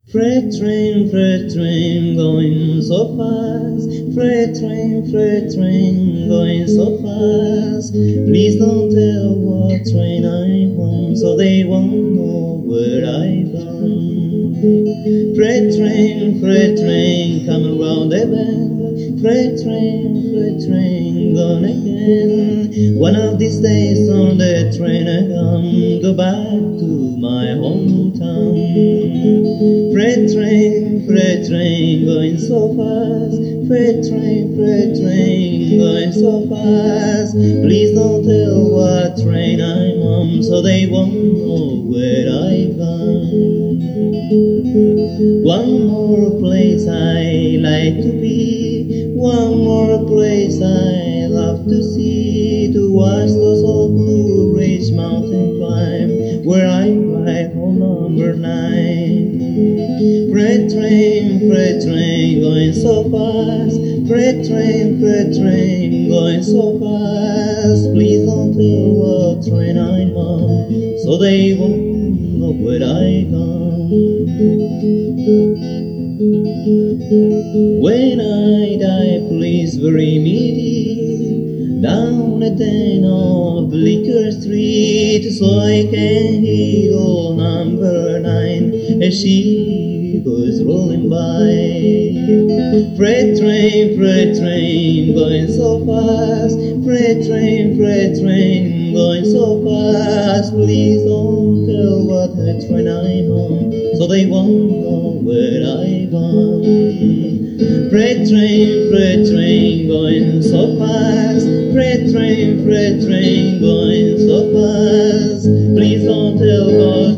Freight train going so fast. Freight train going so fast. Please don't tell what train I'm on, so they won't know where I've gone. Freight train, come around the bend. Freight train, gone again. One of these days on the train I come, go back to my hometown. Freight train, going so fast. Freight train, going so fast. Please don't tell what train I'm on, so they won't know where I've gone. One more place I like to be, one more place I love to see, to watch those old Blue Ridge mountain climb, where I ride home number 9. Freight train, going so fast. Freight train, going so fast. Please don't tell what train I'm on, so they won't know where I gone. When I die, please bury me deep down at the end of Bleecker Street, so I can hear old number 9 as she goes rolling by. Freight train, going so fast. Freight train, going so fast. Please don't tell what train I'm on, so they won't know where I've gone. Freight train, going so fast. Freight train, going so fast. Please don't tell what